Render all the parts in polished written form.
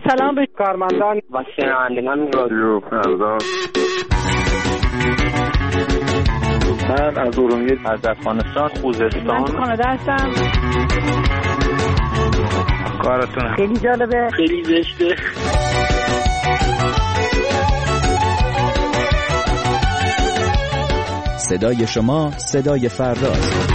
سلام به کارمندان و شنوندگان رادیو فردا. من از ارومیه، از افغانستان، خوزستان. من کانادا هستم. کارتون خیلی جالبه، خیلی زشته. صدای شما صدای فرداست.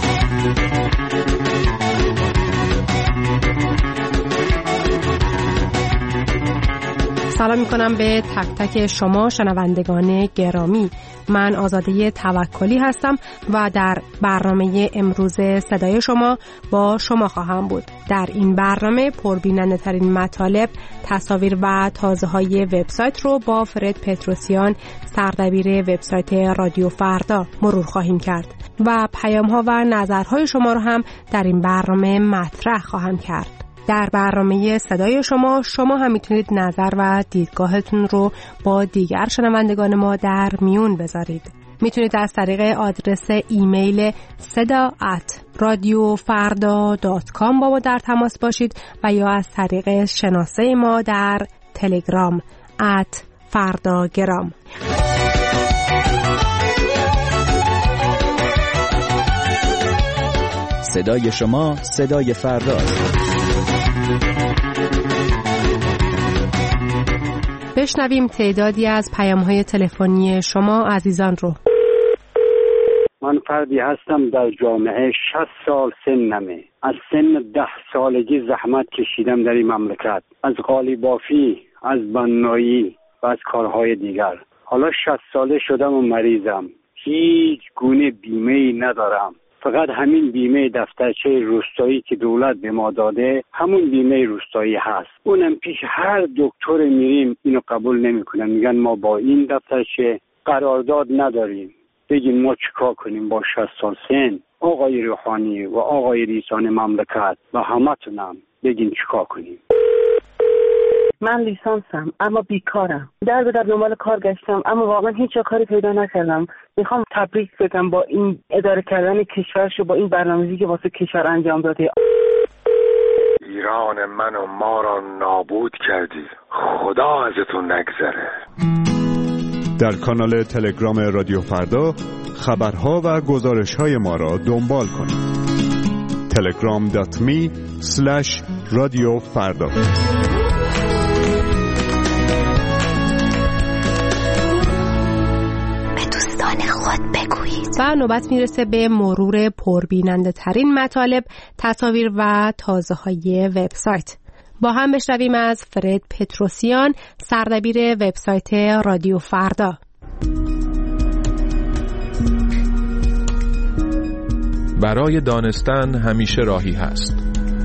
سلام میکنم به تک تک شما شنوندگان گرامی. من آزاده توکلی هستم و در برنامه امروز صدای شما با شما خواهم بود. در این برنامه پربیننده ترین مطالب، تصاویر و تازه های وبسایت رو با فرد پتروسیان، سردبیر وبسایت رادیو فردا مرور خواهیم کرد و پیام ها و نظرهای شما رو هم در این برنامه مطرح خواهم کرد. در برنامه صدای شما هم میتونید نظر و دیدگاهتون رو با دیگر شنوندگان ما در میون بذارید. میتونید از طریق آدرس ایمیل seda@radiofarda.com با ما در تماس باشید و یا از طریق شناسه ما در تلگرام @fardagram. صدای شما صدای فرداست. بشنویم تعدادی از پیام‌های تلفنی شما عزیزان رو. من فردی هستم در جامعه 60 سال سنمه. از سن 10 سالگی زحمت کشیدم در این مملکت، از قالیبافی، از بنایی و از کارهای دیگر. حالا 60 ساله شدم و مریضم. هیچ گونه بیمه‌ای ندارم. فقط همین بیمه دفترچه روستایی که دولت به ما داده، همون بیمه روستایی هست. اونم پیش هر دکتر میریم اینو قبول نمیکنن، میگن ما با این دفترچه قرارداد نداریم. بگیم ما چیکار کنیم با 60 سال سن؟ آقای روحانی و آقای رئیسان مملکت و همتونم بگین چیکار کنیم. من لیسانسم اما بیکارم. در دنبال کار گشتم اما واقعا هیچ کاری پیدا نکردم. میخوام تبریک بگم با این اداره کردن کشورش و با این برنامه‌ریزی که واسه کشور انجام داده. ایران من و ما را نابود کردی، خدا ازتون نگذره. در کانال تلگرام رادیو فردا خبرها و گزارش‌های ما را دنبال کنید. telegram.me/radiofarda. و نوبت میرسه به مرور پربیننده ترین مطالب، تصاویر و تازه های وبسایت. با هم بشنویم از فرد پتروسیان، سردبیر وبسایت رادیو فردا. برای دانستن همیشه راهی هست.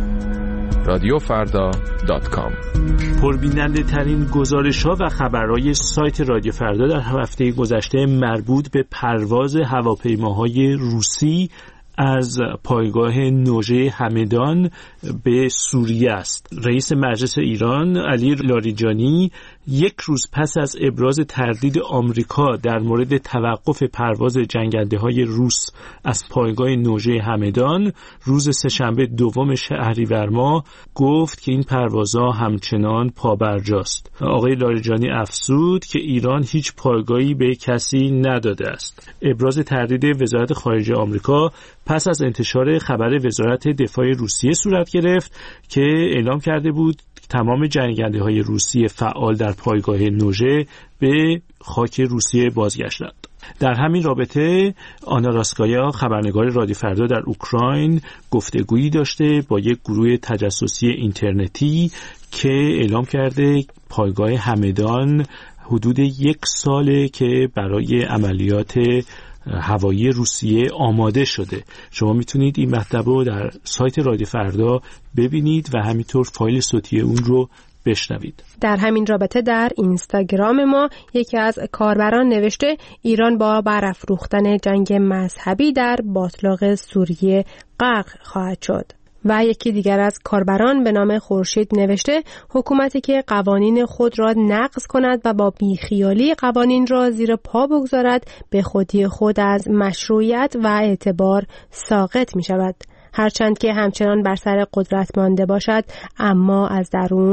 radiofarda.com. پربیننده ترین گزارش‌ها و خبرهای سایت رادیو فردا در هفته گذشته مربوط به پرواز هواپیماهای روسی از پایگاه نوژه همدان به سوریه است. رئیس مجلس ایران علی لاریجانی یک روز پس از ابراز تردید آمریکا در مورد توقف پرواز جنگنده‌های روس از پایگاه نوژه همدان روز سه‌شنبه 2 شهریور ماه گفت که این پروازها همچنان پابرجاست. آقای لاریجانی افزود که ایران هیچ پایگاهی به کسی نداده است. ابراز تردید وزارت خارجه آمریکا پس از انتشار خبر وزارت دفاع روسیه صورت گرفت که اعلام کرده بود تمام جنگنده‌های روسی فعال در پایگاه نوژه به خاک روسیه بازگشتند. در همین رابطه آنا راسکایا، خبرنگار رادیو فردا در اوکراین، گفتگویی داشته با یک گروه تجسسی اینترنتی که اعلام کرده پایگاه همدان حدود 1 ساله که برای عملیات هوایی روسیه آماده شده. شما میتونید این مطلب رو در سایت رادیو فردا ببینید و همینطور فایل صوتی اون رو بشنوید. در همین رابطه در اینستاگرام ما یکی از کاربران نوشته ایران با برافروختن جنگ مذهبی در باطلاق سوریه غرق خواهد شد. و یکی دیگر از کاربران به نام خورشید نوشته حکومتی که قوانین خود را نقض کند و با بیخیالی قوانین را زیر پا بگذارد به خودی خود از مشروعیت و اعتبار ساقط می شود. هرچند که همچنان بر سر قدرت مانده باشد اما از درون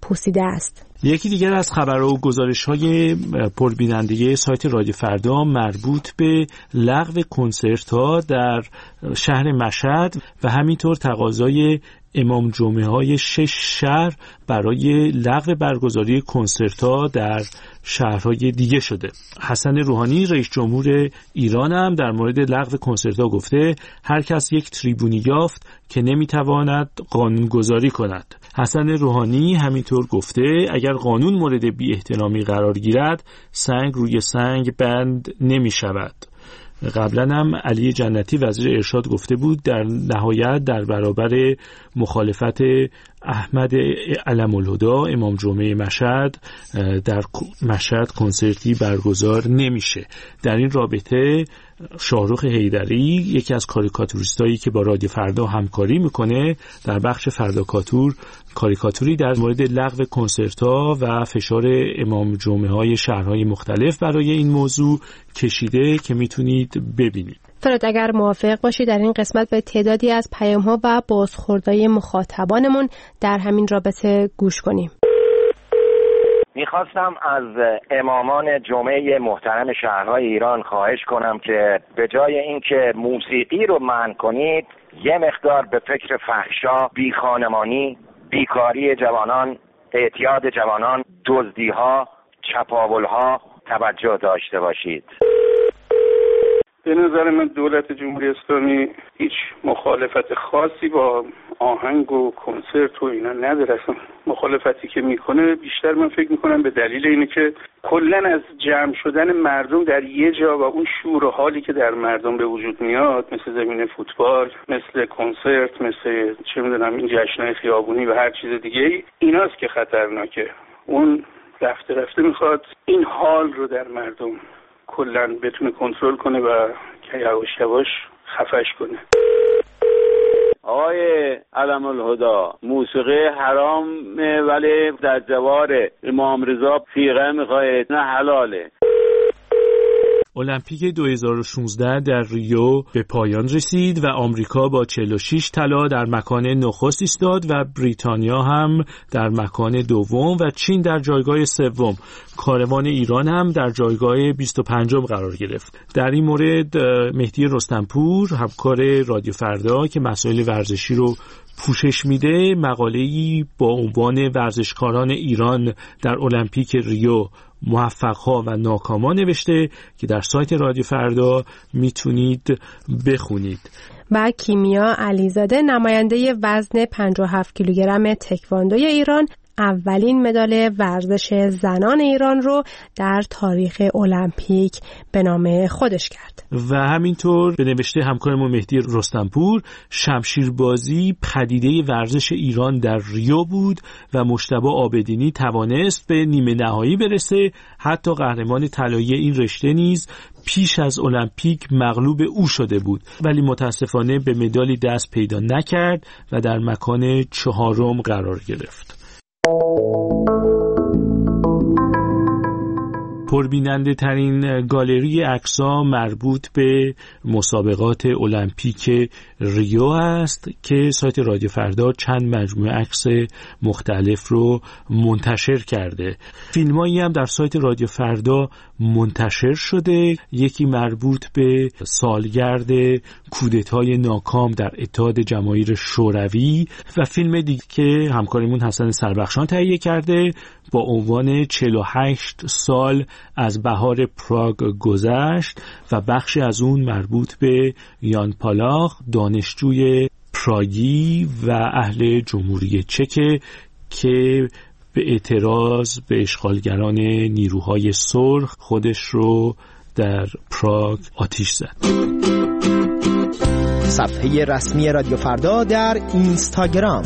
پوسیده است. یکی دیگر از خبرها و گزارش‌های پربیننده سایت رادیو فردا مربوط به لغو کنسرت‌ها در شهر مشهد و همینطور تقاضای امام جمعه‌های 6 شهر برای لغو برگزاری کنسرت‌ها در شهرهای دیگه شده. حسن روحانی رئیس جمهور ایران هم در مورد لغو کنسرت‌ها گفته هر کس یک تریبونی یافت که نمیتواند قانونگذاری کند. حسن روحانی همینطور گفته اگر قانون مورد بی احترامی قرار گیرد سنگ روی سنگ بند نمی شود. قبلا هم علی جنتی وزیر ارشاد گفته بود در نهایت در برابر مخالفت احمد علم الهدا امام جمعه مشهد در مشهد کنسرتی برگزار نمیشه. در این رابطه شاهرخ حیدری یکی از کاریکاتوریستایی که با رادیو فردا همکاری میکنه در بخش فرداکاتور کاریکاتوری در مورد لغو کنسرت‌ها و فشار امام جمعه های شهرهای مختلف برای این موضوع کشیده که میتونید ببینید. فرد اگر موافق باشی در این قسمت به تعدادی از پیام‌ها و بازخوردهای مخاطبانمون در همین رابطه گوش کنیم. میخواستم از امامان جمعه محترم شهرهای ایران خواهش کنم که به جای اینکه موسیقی رو منع کنید یه مقدار به فکر فحشا، بیخانمانی، بیکاری جوانان، اعتیاد جوانان، دزدی‌ها، چپاول‌ها توجه داشته باشید. به نظر من دولت جمهوری اسلامی هیچ مخالفت خاصی با آهنگ و کنسرت و اینا نداره. اصلا مخالفتی که میکنه بیشتر من فکر میکنم به دلیل اینه که کلا از جمع شدن مردم در یه جا و اون شور و حالی که در مردم به وجود میاد مثل زمین فوتبال، مثل کنسرت، مثل چه میدونم این جشن‌های خیابونی و هر چیز دیگه، ایناست که خطرناکه. اون رفته رفته میخواد این حال رو در مردم کلا بتونه کنترل کنه و که یواش یواش خفش کنه. آقای علم الهدا موسیقی حرامه ولی در جوار امام رضا فیقه میخواید نه حلاله. المپیک 2016 در ریو به پایان رسید و آمریکا با 46 طلا در مکان نخست ایستاد و بریتانیا هم در مکان دوم و چین در جایگاه سوم. کاروان ایران هم در جایگاه 25 قرار گرفت. در این مورد مهدی رستمپور همکار رادیو فردا که مسائل ورزشی رو پوشش میده مقاله‌ای با عنوان ورزشکاران ایران در المپیک ریو موفق‌ها و ناکام‌ها نوشته که در سایت رادیو فردا میتونید بخونید. و کیمیا علیزاده نماینده وزن 57 کیلوگرم تکواندوی ایران اولین مدال ورزش زنان ایران رو در تاریخ المپیک به نام خودش کرد. و همینطور به نوشته همکارمون مهدی رستمپور شمشیربازی پدیده ورزش ایران در ریو بود و مجتبی عابدینی توانست به نیمه نهایی برسه. حتی قهرمان طلایی این رشته نیز پیش از المپیک مغلوب او شده بود ولی متاسفانه به مدالی دست پیدا نکرد و در مکان 4 قرار گرفت. پربیننده ترین گالری عکس‌ها مربوط به مسابقات المپیک ریو است که سایت رادیو فردا چند مجموعه عکس مختلف رو منتشر کرده. فیلمایی هم در سایت رادیو فردا منتشر شده. یکی مربوط به سالگرد کودتای ناکام در اتحاد جماهیر شوروی و فیلم دیگه که همکارمون حسن سربخشان تهیه کرده با عنوان 48 سال از بهار پراگ گذشت و بخشی از اون مربوط به یان پالاخ دانشجوی پراگی و اهل جمهوری چک که به اعتراض به اشغالگران نیروهای سرخ خودش رو در پراگ آتش زد. صفحه رسمی رادیو فردا در اینستاگرام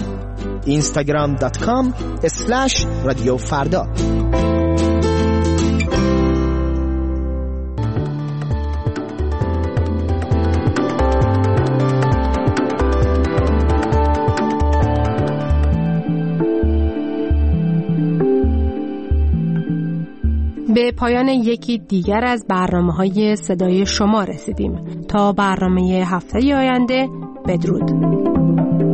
instagram.com/رادیو فردا. به پایان یکی دیگر از برنامه‌های صدای شما رسیدیم. تا برنامه هفته آینده بدرود.